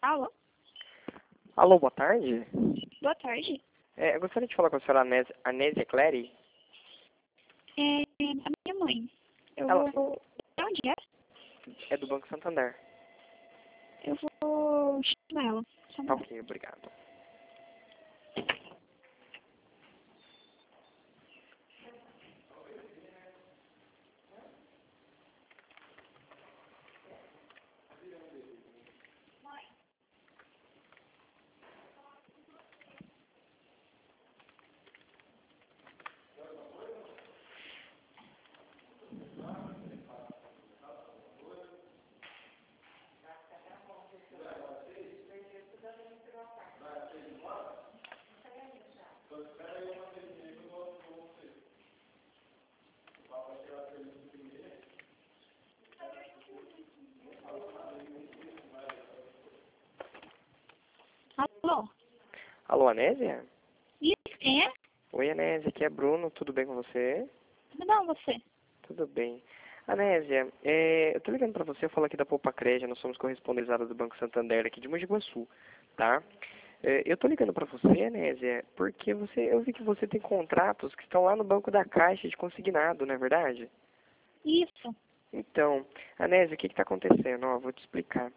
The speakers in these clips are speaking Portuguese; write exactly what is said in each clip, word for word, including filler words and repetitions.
Alô? Alô, boa tarde. Boa tarde. É, eu gostaria de falar com a senhora Anésia, Anésia Clery. É a minha mãe. Eu Ela vou... De onde é? é do Banco Santander. Eu vou chamar ela. Chamar ela. Ok, obrigado. Alô? Alô, Anésia? Isso, quem é? Oi, Anésia, aqui é Bruno, tudo bem com você? Tudo bom, você? Tudo bem. Anésia, é, eu tô ligando pra você, eu falo aqui da Poupa Crédito, nós somos correspondalizados do Banco Santander aqui de Mogi Guaçu, tá? É, eu tô ligando pra você, Anésia, porque você, eu vi que você tem contratos que estão lá no Banco da Caixa de consignado, não é verdade? Isso. Então, Anésia, o que está acontecendo? Ó, vou te explicar.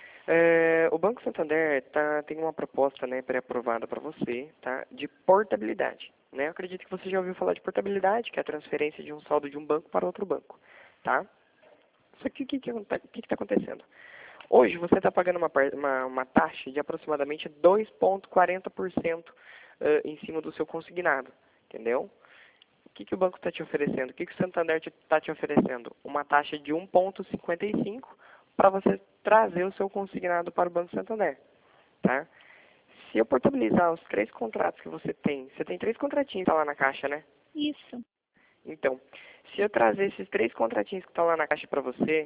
É, o Banco Santander tá, tem uma proposta, né, pré-aprovada para você, tá, de portabilidade. Né? Eu acredito que você já ouviu falar de portabilidade, que é a transferência de um saldo de um banco para outro banco. Tá? Só que o que está acontecendo? Hoje você está pagando uma, par- uma, uma taxa de aproximadamente dois vírgula quarenta por cento eh, em cima do seu consignado. Entendeu? O que, que o banco está te oferecendo? O que, que o Santander está te oferecendo? Uma taxa de um vírgula cinquenta e cinco para você trazer o seu consignado para o Banco Santander. Tá? Se eu portabilizar os três contratos que você tem, você tem três contratinhos lá na caixa, né? Isso. Então, se eu trazer esses três contratinhos que estão lá na caixa para você,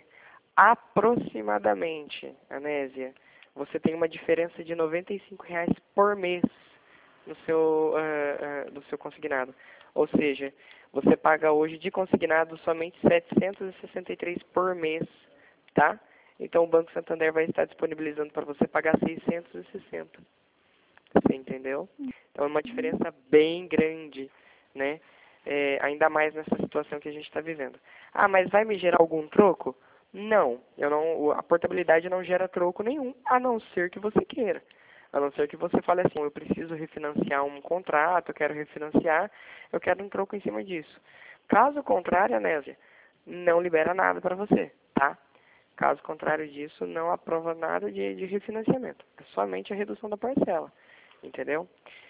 aproximadamente, Anésia, você tem uma diferença de noventa e cinco reais por mês no seu, uh, uh, no seu consignado. Ou seja, você paga hoje de consignado somente setecentos e sessenta e três por mês, tá? Então o Banco Santander vai estar disponibilizando para você pagar seiscentos e sessenta. Você entendeu? Então é uma diferença bem grande, né? É, ainda mais nessa situação que a gente está vivendo. Ah, mas vai me gerar algum troco? Não, eu não, a portabilidade não gera troco nenhum, a não ser que você queira. A não ser que você fale assim, eu preciso refinanciar um contrato, eu quero refinanciar, eu quero um troco em cima disso. Caso contrário, Anésia, não libera nada para você, tá? Caso contrário disso, não aprova nada de, de refinanciamento. É somente a redução da parcela, entendeu?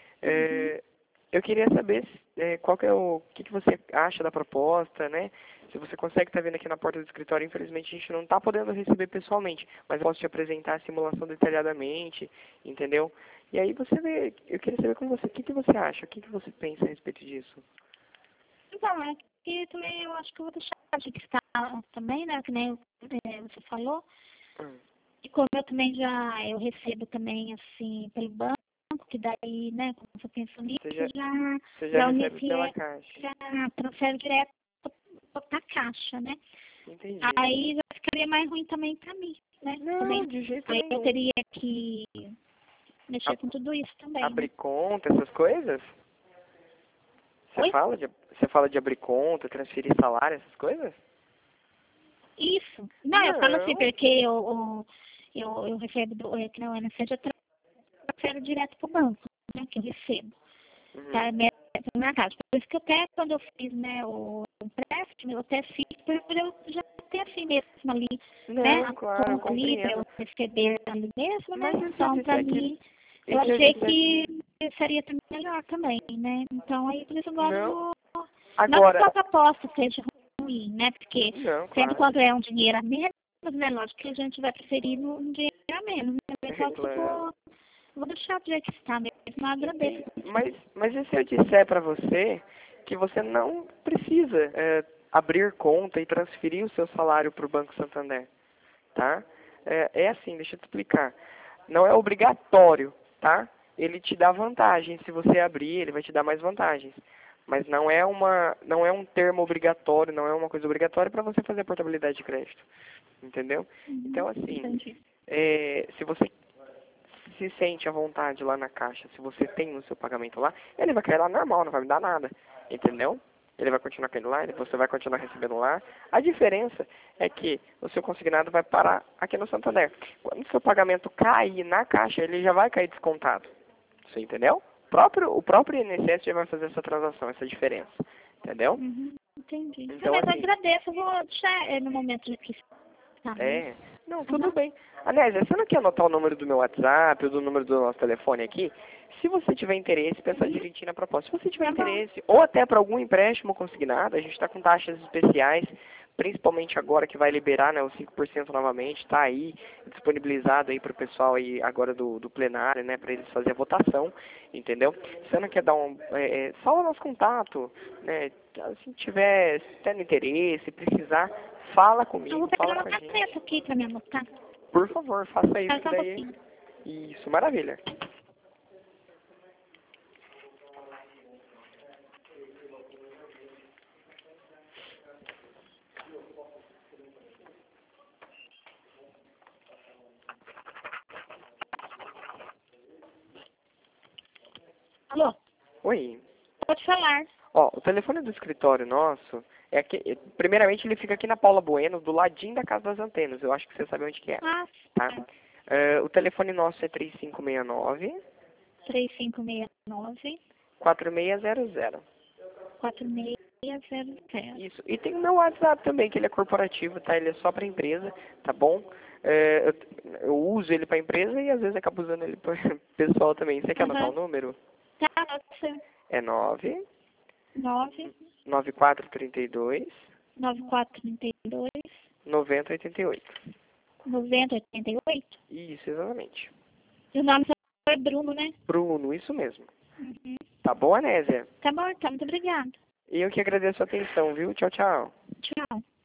É, eu queria saber é, qual que é o, o que, que você acha da proposta, né? Se você consegue estar vindo aqui na porta do escritório, infelizmente a gente não está podendo receber pessoalmente, mas eu posso te apresentar a simulação detalhadamente, entendeu? E aí você vê, eu queria saber com você, o que, que você acha, o que, que você pensa a respeito disso? Então, é que também eu acho que eu vou deixar de que está também, né? Que nem é, você falou. Hum. E como eu também já, eu recebo também, assim, pelo banco, que daí, né, como eu penso nisso, Você já, já, você já já recebe pela iniciei, caixa. já transfero direto para a caixa, né? Entendi. Aí já ficaria mais ruim também para mim, né? Não, Também. de jeito Aí eu nenhum. teria que mexer com tudo isso também, né? Abrir conta, essas coisas? Você Oi? fala de, você fala de abrir conta, transferir salário, essas coisas? Isso. Não, eu falo assim, Não. porque eu, eu, eu, eu recebo, do, é, que não é na sede, eu transfero direto para o banco, né? Que eu recebo. Uhum. Tá? Minha, minha casa. Por isso que até quando eu fiz, né, o empréstimo, eu até fiz por eu já ter assim mesmo ali, né? Não, A claro, eu conta ali para eu compreendo. receber ali mesmo, né? Mas e se eu Então, para disser que... mim, E eu se eu achei disser que que... seria também melhor também, né? Então, aí por isso agora eu Não. vou. Não que Agora... a proposta seja ruim, né? Porque Não, sempre claro. quando é um dinheiro a menos, né? Lógico que a gente vai preferir no- um dinheiro a menos, né? É Só que eu claro. vou, vou deixar do jeito que está mesmo. Eu agradeço. E, mas, mas e se eu disser para você que você não precisa é, abrir conta e transferir o seu salário para o Banco Santander, tá? É, é assim, deixa eu te explicar. Não é obrigatório, tá? Ele te dá vantagem. Se você abrir, ele vai te dar mais vantagens. Mas não é uma, não é um termo obrigatório, não é uma coisa obrigatória para você fazer a portabilidade de crédito, entendeu? Uhum, Então, assim, entendi. é, se você se sente à vontade lá na caixa, se você tem o seu pagamento lá, ele vai cair lá normal, não vai me dar nada, entendeu? Ele vai continuar caindo lá, você vai continuar recebendo lá. A diferença é que o seu consignado vai parar aqui no Santander. Quando o seu pagamento cair na caixa, ele já vai cair descontado. Você entendeu? O próprio, o próprio I N S S já vai fazer essa transação, essa diferença. Entendeu? Uhum, entendi. Então, Não, mas assim, eu agradeço, eu vou deixar é, no momento de que tá, é. Não, tudo Uhum. bem. Aliás, você não quer anotar o número do meu WhatsApp ou do número do nosso telefone aqui? Se você tiver interesse, pensar direitinho na proposta. Se você tiver Tá bom. interesse, ou até para algum empréstimo consignado, a gente está com taxas especiais, principalmente agora que vai liberar, né, os cinco por cento novamente, está aí disponibilizado aí para o pessoal aí agora do, do plenário, né, para eles fazerem a votação, entendeu? Se você não quer dar um, é, é, salva nosso contato, né, se tiver tendo interesse, precisar, fala Eu comigo, vou pegar fala uma com a gente. caneta aqui pra me anotar. Por favor, faça isso Espera só um daí. pouquinho. Isso, maravilha. Alô? Oi. Pode falar. Ó, o telefone do escritório nosso é aqui. Primeiramente, ele fica aqui na Paula Bueno, do ladinho da Casa das Antenas. Eu acho que você sabe onde que é, Ah, tá? É, o telefone nosso é três cinco seis nove, três cinco seis nove, quatro seis zero zero. quatro seis zero zero. Isso. E tem o meu WhatsApp também, que ele é corporativo, tá? Ele é só para empresa, tá bom? É, eu, eu uso ele para empresa e às vezes acabo usando ele para pessoal também. Você quer anotar o número? Tá, nossa. É nove nove, nove quatro três dois nove quatro três dois, nove zero oito oito. nove zero oito oito. Isso, exatamente. E o nome é Bruno, né? Bruno, isso mesmo. Uhum. Tá bom, Anésia? Tá bom, então. Muito obrigada. E eu que agradeço a atenção, viu? Tchau, tchau. Tchau.